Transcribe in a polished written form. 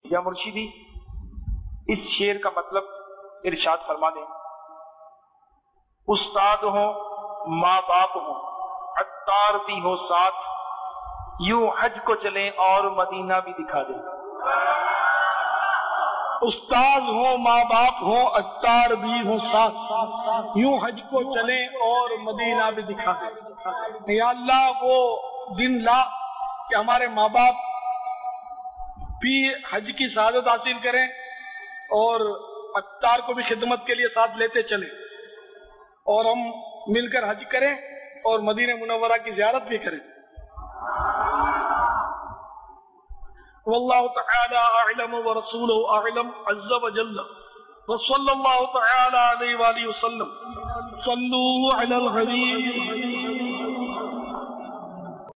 या मुर्शिदी, इस शेर का मतलब इरशाद फरमा दें। उस्ताद हो, माँ बाप हो, अत्तार भी हो साथ, यूं हज को चले और मदीना भी दिखा दे। उस्ताद हो, माँ बाप हो, अत्तार भी हो साथ, यूं हज को चले और मदीना भी दिखा दे। या अल्लाह वो दिन ला कि हमारे माँ बाप भी हज की सआदत हासिल करें और अत्तार को भी खिदमत के लिए साथ लेते चले और हम मिलकर हज करें और मदीने मुनव्वरा की ज़ियारत भी करें। वल्लाहु तआला अअलम व रसूलुहु अअलम अज़्ज़ व जल्ल व सल्लल्लाहु तआला अलैहि व आलिहि वसल्लम। सल्लू अलल हबीब।